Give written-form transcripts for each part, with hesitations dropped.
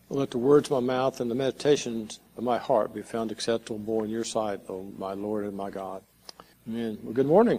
Let the words of my mouth and the meditations of my heart be found acceptable in your sight, O my Lord and my God. Amen. Well, good morning.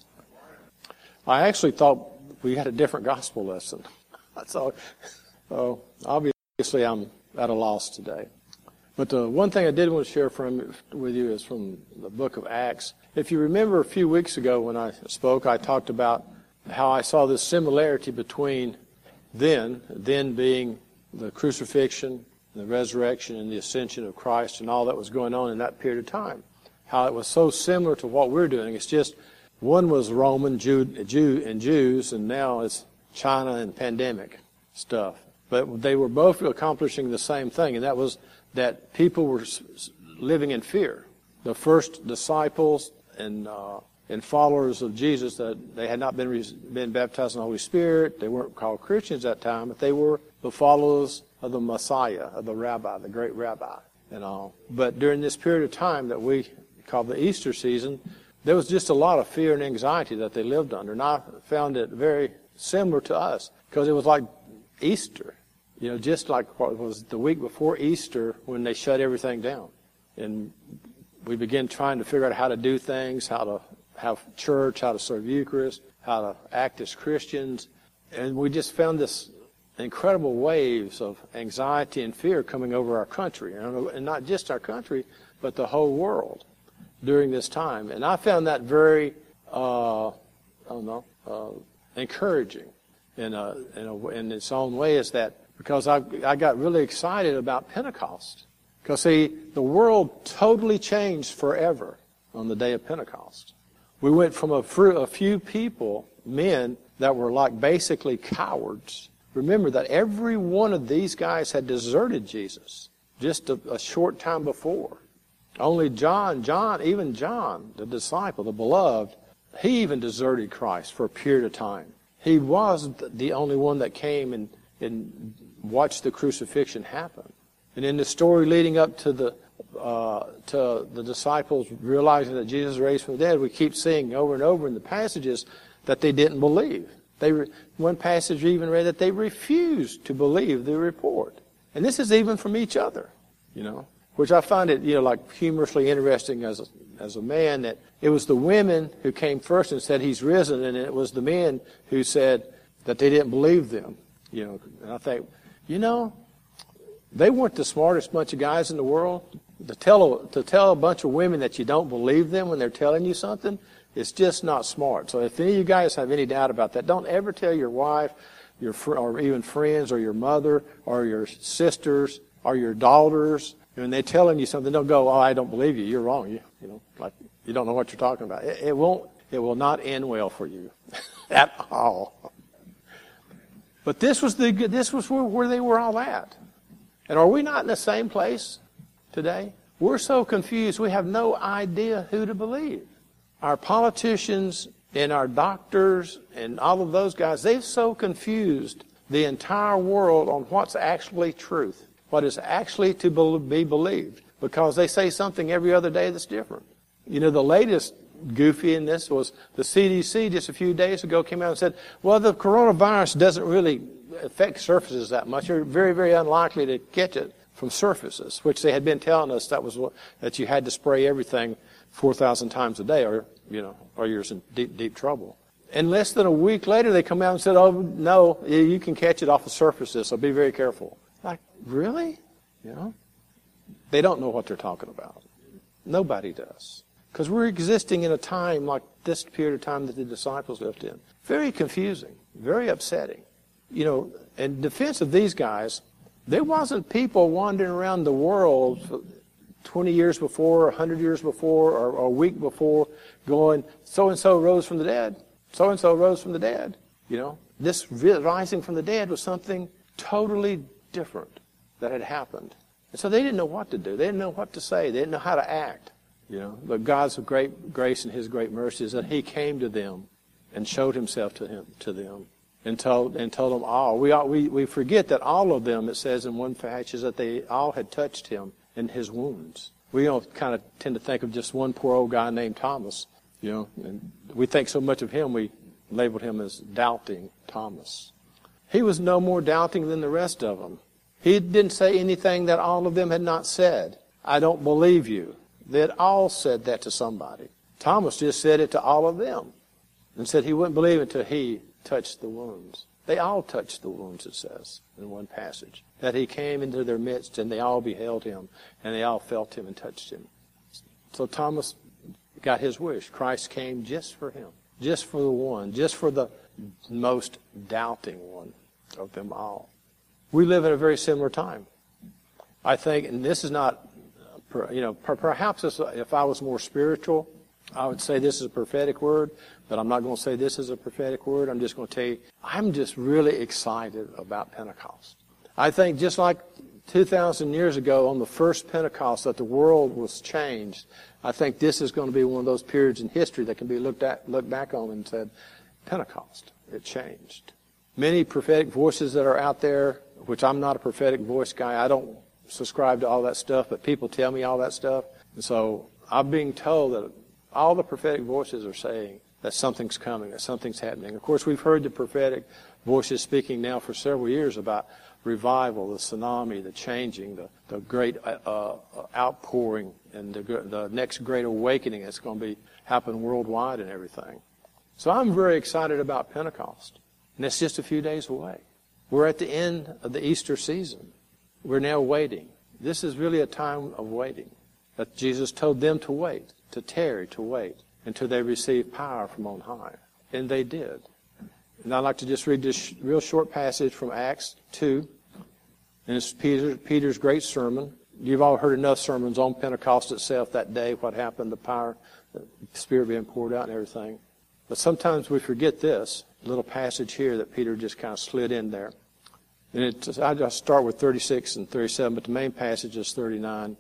I actually thought we had a different gospel lesson. So obviously I'm at a loss today. But the one thing I did want to share with you is from the book of Acts. If you remember a few weeks ago when I spoke, I talked about how I saw this similarity between then being the crucifixion, the resurrection, and the ascension of Christ and all that was going on in that period of time. How it was so similar to what we're doing. It's just one was Roman, Jews, and now it's China and pandemic stuff. But they were both accomplishing the same thing, and that was that people were living in fear. The first disciples and followers of Jesus, that they had not been baptized in the Holy Spirit. They weren't called Christians at that time, but they were the followers of the Messiah, of the Rabbi, the great Rabbi, and all. But during this period of time that we call the Easter season, there was just a lot of fear and anxiety that they lived under. And I found it very similar to us, because it was like Easter, just like what was the week before Easter when they shut everything down. And we began trying to figure out how to do things, how to have church, how to serve Eucharist, how to act as Christians. And we just found this incredible waves of anxiety and fear coming over our country. And not just our country, but the whole world during this time. And I found that very, encouraging in its own way, is that because I got really excited about Pentecost. Because, see, the world totally changed forever on the day of Pentecost. We went from a few people, men, that were like basically cowards. Remember that every one of these guys had deserted Jesus just a short time before. Only John, the disciple, the beloved, he even deserted Christ for a period of time. He was the only one that came and watched the crucifixion happen. And in the story leading up to the disciples realizing that Jesus was raised from the dead, we keep seeing over and over in the passages that they didn't believe. One passage even read that they refused to believe the report. And this is even from each other, which I find it, like humorously interesting as a man, that it was the women who came first and said he's risen, and it was the men who said that they didn't believe them. And I think, they weren't the smartest bunch of guys in the world. To tell a bunch of women that you don't believe them when they're telling you something, it's just not smart. So if any of you guys have any doubt about that, don't ever tell your wife, or even friends, or your mother, or your sisters, or your daughters, when they're telling you something, don't go, I don't believe you. You're wrong. Like you don't know what you're talking about. It will not end well for you at all. But this was where they were all at. And are we not in the same place today? We're so confused, we have no idea who to believe. Our politicians and our doctors and all of those guys, they've so confused the entire world on what's actually truth, what is actually to be believed, because they say something every other day that's different. The latest goofy in this was the CDC just a few days ago came out and said, well, the coronavirus doesn't really affect surfaces that much. You're very, very unlikely to catch it from surfaces, which they had been telling us that you had to spray everything 4,000 times a day, or you're in deep, deep trouble. And less than a week later, they come out and said, oh, no, you can catch it off of surfaces, so be very careful. Like, really? They don't know what they're talking about. Nobody does. Because we're existing in a time like this period of time that the disciples lived in. Very confusing, very upsetting. In defense of these guys, there wasn't people wandering around the world 20 years before, 100 years before, or a week before going, so-and-so rose from the dead. So-and-so rose from the dead. This rising from the dead was something totally different that had happened. And so they didn't know what to do. They didn't know what to say. They didn't know how to act. But God's great grace and His great mercy is that He came to them and showed Himself to them and told them all. We forget that all of them, it says in one passage, that they all had touched Him in His wounds. We don't kind of tend to think of just one poor old guy named Thomas, and we think so much of him, we labeled him as doubting Thomas. He was no more doubting than the rest of them. He didn't say anything that all of them had not said. I don't believe you. They had all said that to somebody. Thomas just said it to all of them and said he wouldn't believe until he touched the wounds. They all touched the wounds, it says in one passage, that he came into their midst and they all beheld him and they all felt him and touched him. So Thomas got his wish. Christ came just for him, just for the one, just for the most doubting one of them all. We live in a very similar time. I think, and this is not, perhaps if I was more spiritual, I would say this is a prophetic word, but I'm not going to say this is a prophetic word. I'm just going to tell you, I'm just really excited about Pentecost. I think just like 2,000 years ago on the first Pentecost that the world was changed, I think this is going to be one of those periods in history that can be looked back on and said, Pentecost, it changed. Many prophetic voices that are out there, which I'm not a prophetic voice guy. I don't subscribe to all that stuff, but people tell me all that stuff. And so I'm being told that all the prophetic voices are saying that something's coming, that something's happening. Of course, we've heard the prophetic voices speaking now for several years about revival, the tsunami, the changing, the great outpouring, and the next great awakening that's going to be happen worldwide and everything. So I'm very excited about Pentecost. And it's just a few days away. We're at the end of the Easter season. We're now waiting. This is really a time of waiting. That Jesus told them to wait, to tarry, to wait, until they receive power from on high. And they did. And I'd like to just read this real short passage from Acts 2. And it's Peter's great sermon. You've all heard enough sermons on Pentecost itself that day, what happened, the power, the Spirit being poured out and everything. But sometimes we forget this little passage here that Peter just kind of slid in there. And I just start with 36 and 37, but the main passage is 39.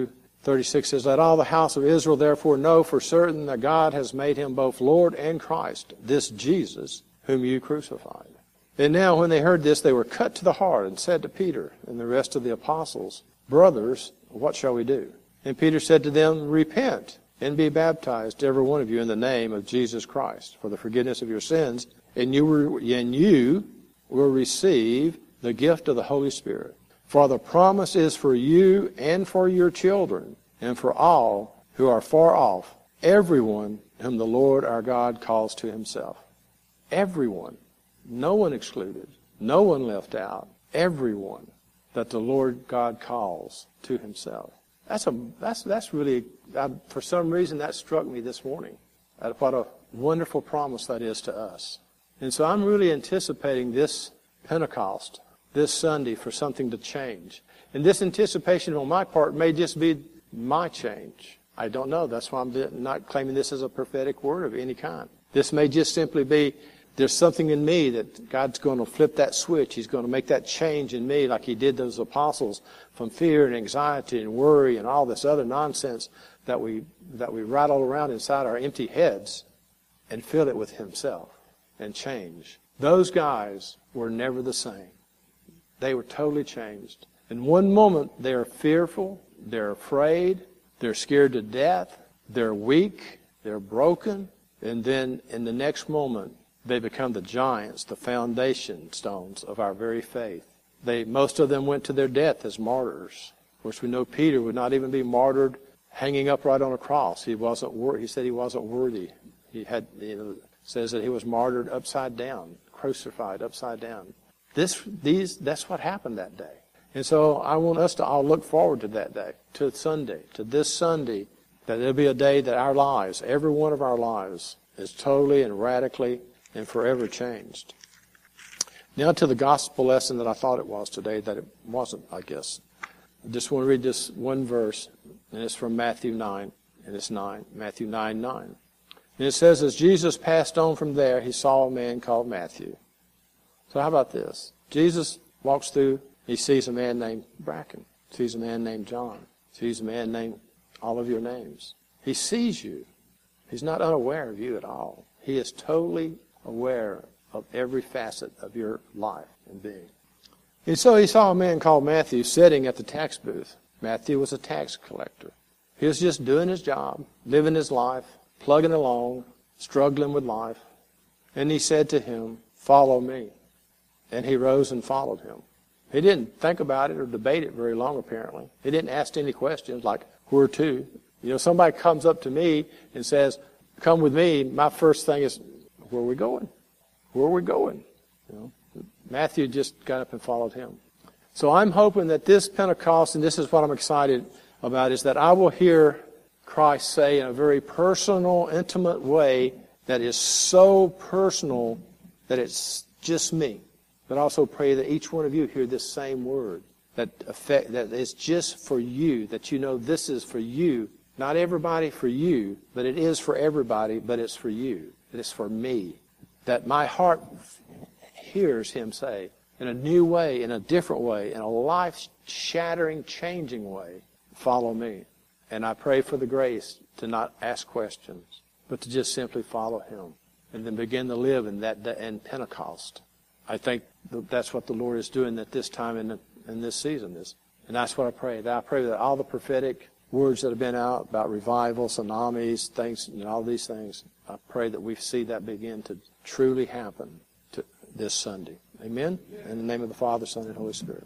36 says, Let all the house of Israel therefore know for certain that God has made him both Lord and Christ, this Jesus whom you crucified. And now when they heard this, they were cut to the heart and said to Peter and the rest of the apostles, Brothers, what shall we do? And Peter said to them, Repent and be baptized, every one of you, in the name of Jesus Christ, for the forgiveness of your sins, and you will receive the gift of the Holy Spirit. For the promise is for you and for your children, and for all who are far off, everyone whom the Lord our God calls to himself. Everyone. No one excluded. No one left out. Everyone that the Lord God calls to himself. That's really, for some reason, that struck me this morning. What a wonderful promise that is to us. And so I'm really anticipating this Pentecost, this Sunday, for something to change. And this anticipation on my part may just be my change. I don't know. That's why I'm not claiming this as a prophetic word of any kind. This may just simply be, there's something in me that God's going to flip that switch. He's going to make that change in me like he did those apostles from fear and anxiety and worry and all this other nonsense that we rattle around inside our empty heads and fill it with himself and change. Those guys were never the same. They were totally changed. In one moment, they're fearful, they're afraid, they're scared to death, they're weak, they're broken, and then in the next moment, they become the giants, the foundation stones of our very faith. Most of them went to their death as martyrs. Of course, we know Peter would not even be martyred hanging upright on a cross. He said he wasn't worthy. Says that he was martyred upside down, crucified upside down. That's what happened that day. And so I want us to all look forward to that day, to Sunday, to this Sunday, that it'll be a day that our lives, every one of our lives, is totally and radically and forever changed. Now to the gospel lesson that I thought it was today, that it wasn't, I guess. I just want to read this one verse, and it's from Matthew 9, and it's 9, Matthew 9:9. And it says, as Jesus passed on from there, he saw a man called Matthew. So how about this? Jesus walks through, he sees a man named Bracken, sees a man named John, sees a man named all of your names. He sees you. He's not unaware of you at all. He is totally aware of every facet of your life and being. And so he saw a man called Matthew sitting at the tax booth. Matthew was a tax collector. He was just doing his job, living his life, plugging along, struggling with life. And he said to him, follow me. And he rose and followed him. He didn't think about it or debate it very long, apparently. He didn't ask any questions like, where to? You know, somebody comes up to me and says, come with me. My first thing is, where are we going? Where are we going? You know, Matthew just got up and followed him. So I'm hoping that this Pentecost, and this is what I'm excited about, is that I will hear Christ say in a very personal, intimate way that is so personal that it's just me. But I also pray that each one of you hear this same word, that it's just for you, that you know this is for you. Not everybody for you, but it is for everybody, but it's for you. It is for me. That my heart hears him say, in a new way, in a different way, in a life-shattering, changing way, follow me. And I pray for the grace to not ask questions, but to just simply follow him and then begin to live in that in Pentecost. I think that's what the Lord is doing at this time in this season. And that's what I pray. That I pray that all the prophetic words that have been out about revival, tsunamis, things, and all these things, I pray that we see that begin to truly happen this Sunday. Amen? In the name of the Father, Son, and Holy Spirit.